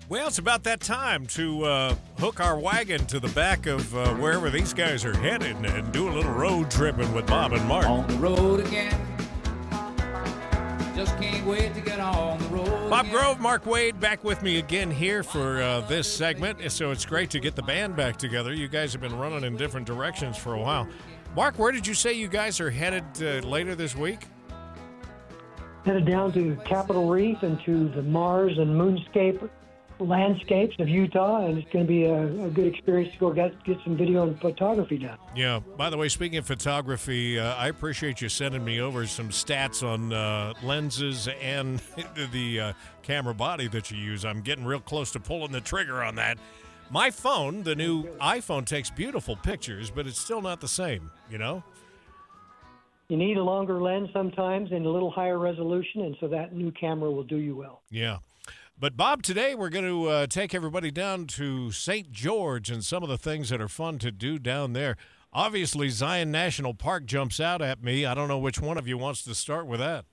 Well, it's about that time to hook our wagon to the back of wherever these guys are headed and do a little road tripping with Bob and Mark. On the road again. Just can't wait to get on the road. Bob again. Grove, Mark Wade, back with me again here for this segment. So it's great to get the band back together. You guys have been running in different directions for a while. Mark, where did you say you guys are headed later this week? Headed down to Capitol Reef and to the Mars and Moonscape landscapes of Utah, and it's going to be a good experience to go get some video and photography done. Yeah. By the way, speaking of photography, I appreciate you sending me over some stats on lenses and the camera body that you use. I'm getting real close to pulling the trigger on that. My phone, the new iPhone, takes beautiful pictures, but it's still not the same, you know? You need a longer lens sometimes and a little higher resolution, and so that new camera will do you well. Yeah. But, Bob, today we're going to take everybody down to St. George and some of the things that are fun to do down there. Obviously, Zion National Park jumps out at me. I don't know which one of you wants to start with that.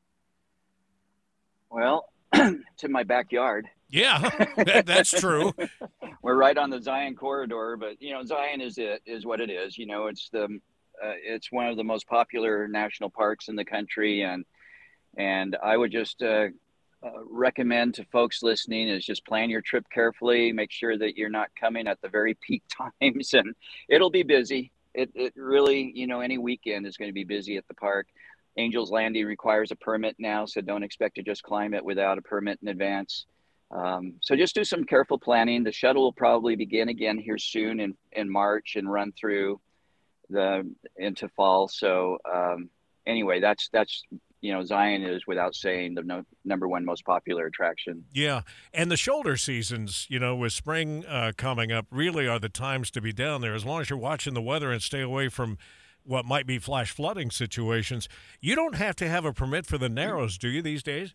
Well, it's in my backyard. Yeah, that's true. We're right on the Zion corridor, but, you know, Zion is what it is. You know, it's one of the most popular national parks in the country, and I would just recommend to folks listening is just plan your trip carefully. Make sure that you're not coming at the very peak times, and it'll be busy. It really, you know, any weekend is going to be busy at the park. Angels Landing requires a permit now, so don't expect to just climb it without a permit in advance. So just do some careful planning. The shuttle will probably begin again here soon in March and run through into fall. So anyway, that's you know, Zion is, without saying, the number one most popular attraction. Yeah, and the shoulder seasons, you know, with spring coming up, really are the times to be down there. As long as you're watching the weather and stay away from what might be flash flooding situations. You don't have to have a permit for the Narrows, do you, these days?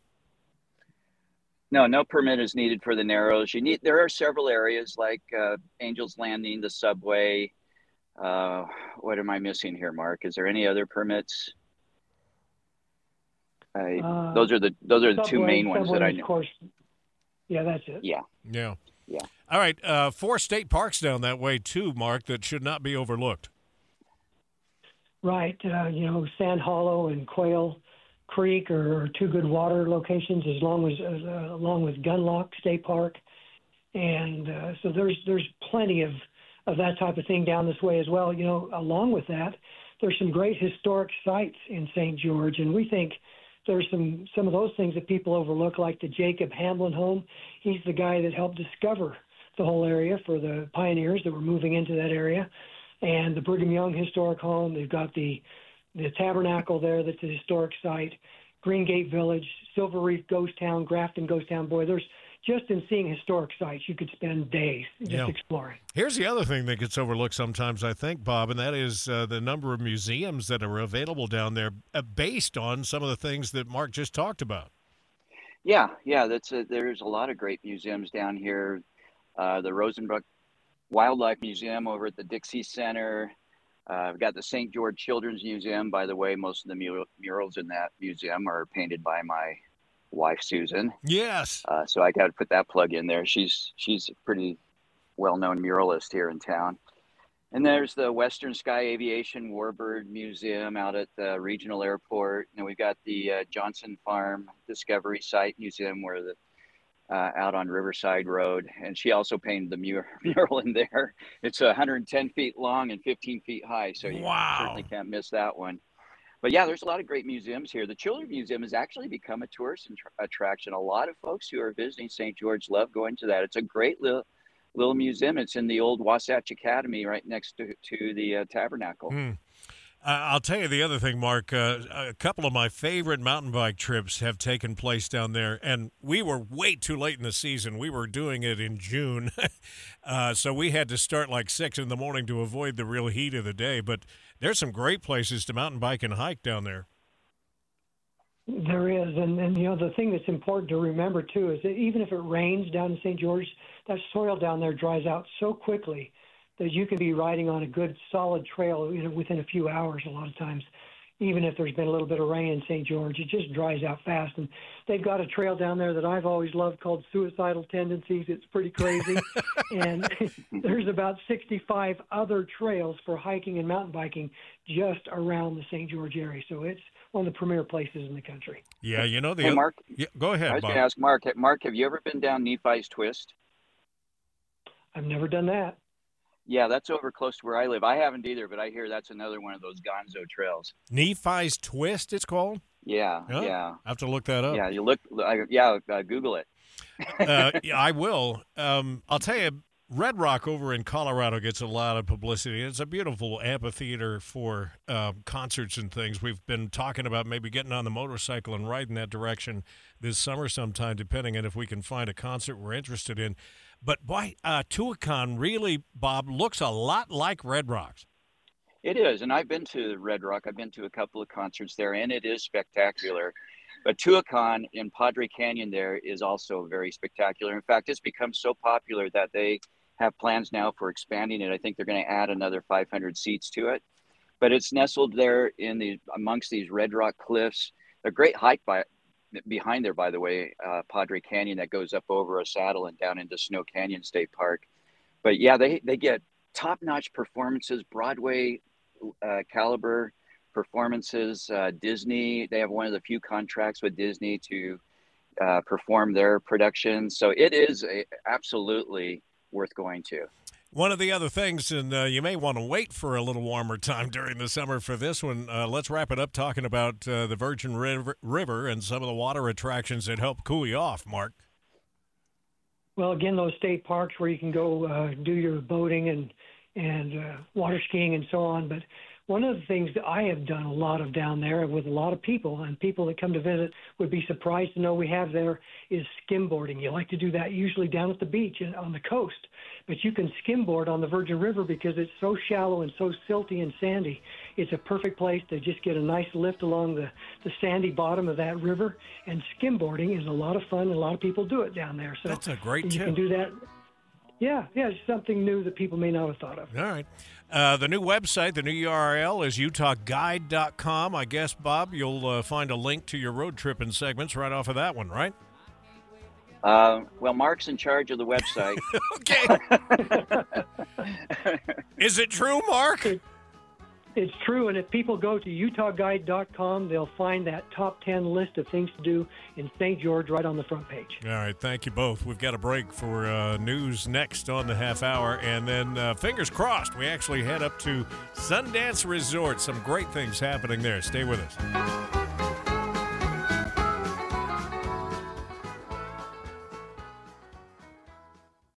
No permit is needed for the Narrows. There are several areas like Angels Landing, the subway. What am I missing here, Mark? Is there any other permits? Those are the two main ones that I know. Of course. Yeah, that's it. Yeah. All right, 4 state parks down that way too, Mark, that should not be overlooked. Right. You know, Sand Hollow and Quail Creek are two good water locations, along with Gunlock State Park, and so there's plenty of that type of thing down this way as well. You know, along with that, there's some great historic sites in St. George, and we think there's some of those things that people overlook, like the Jacob Hamblin home. He's the guy that helped discover the whole area for the pioneers that were moving into that area. And the Brigham Young Historic Home. They've got the Tabernacle there that's a historic site, Green Gate Village, Silver Reef Ghost Town, Grafton Ghost Town. Boy, there's just in seeing historic sites, you could spend days just exploring. Here's the other thing that gets overlooked sometimes, I think, Bob, and that is the number of museums that are available down there based on some of the things that Mark just talked about. Yeah, there's a lot of great museums down here. The Rosenbrook Wildlife Museum over at the Dixie Center. We've got the St. George Children's Museum. By the way, most of the murals in that museum are painted by my wife, Susan. Yes. So I got to put that plug in there. She's a pretty well-known muralist here in town. And there's the Western Sky Aviation Warbird Museum out at the regional airport. And we've got the Johnson Farm Discovery Site Museum where out on Riverside Road. And she also painted the mural in there. It's 110 feet long and 15 feet high. So you certainly can't miss that one. But yeah, there's a lot of great museums here. The Children's Museum has actually become a tourist attraction. A lot of folks who are visiting St. George love going to that. It's a great little museum. It's in the old Wasatch Academy right next to the Tabernacle. I'll tell you the other thing, Mark. A couple of my favorite mountain bike trips have taken place down there, and we were way too late in the season. We were doing it in June, so we had to start like 6 in the morning to avoid the real heat of the day. But there's some great places to mountain bike and hike down there. There is, and you know, the thing that's important to remember too is that even if it rains down in St. George, that soil down there dries out so quickly that you can be riding on a good solid trail, you know, within a few hours a lot of times. even if there's been a little bit of rain in St. George. It just dries out fast. And they've got a trail down there that I've always loved called Suicidal Tendencies. It's pretty crazy. And there's about 65 other trails for hiking and mountain biking just around the St. George area. So it's one of the premier places in the country. Yeah, you know, Hey, Mark. Yeah, go ahead, I was Bob. going to ask Mark. Mark, have you ever been down Nephi's Twist? I've never done that. Yeah, that's over close to where I live. I haven't either, but I hear that's another one of those Gonzo trails. Nephi's Twist, it's called? Yeah, Oh, yeah. I have to look that up. Yeah, Google it. Yeah, I will. I'll tell you, Red Rock over in Colorado gets a lot of publicity. It's a beautiful amphitheater for concerts and things. We've been talking about maybe getting on the motorcycle and riding that direction this summer sometime, depending on if we can find a concert we're interested in. But boy, Tuacahn really, Bob, looks a lot like Red Rocks. It is, and I've been to Red Rock. I've been to a couple of concerts there, and it is spectacular. But Tuacahn in Padre Canyon there is also very spectacular. In fact, it's become so popular that they have plans now for expanding it. I think they're going to add another 500 seats to it. But it's nestled there amongst these Red Rock cliffs. A great hike behind there, by the way, Padre Canyon that goes up over a saddle and down into Snow Canyon State Park. But yeah, they get top-notch performances, Broadway caliber performances. Disney, they have one of the few contracts with Disney to perform their productions. So it is absolutely worth going to. One of the other things, and you may want to wait for a little warmer time during the summer for this one, let's wrap it up talking about the Virgin River and some of the water attractions that help cool you off, Mark. Well, again, those state parks where you can go do your boating and water skiing and so on. But one of the things that I have done a lot of down there with a lot of people, and people that come to visit would be surprised to know we have there, is skimboarding. You like to do that usually down at the beach and on the coast. But you can skimboard on the Virgin River because it's so shallow and so silty and sandy. It's a perfect place to just get a nice lift along the sandy bottom of that river. And skimboarding is a lot of fun, and a lot of people do it down there. So that's a great tip. You can do that. Yeah, it's something new that people may not have thought of. All right. The new website, the new URL is utahguide.com. I guess, Bob, you'll find a link to your road tripping segments right off of that one, right? Well, Mark's in charge of the website. Okay. Is it true, Mark? It's true, and if people go to utahguide.com, they'll find that top 10 list of things to do in St. George right on the front page. All right, thank you both. We've got a break for news next on the half hour, and then fingers crossed, we actually head up to Sundance Resort. Some great things happening there. Stay with us.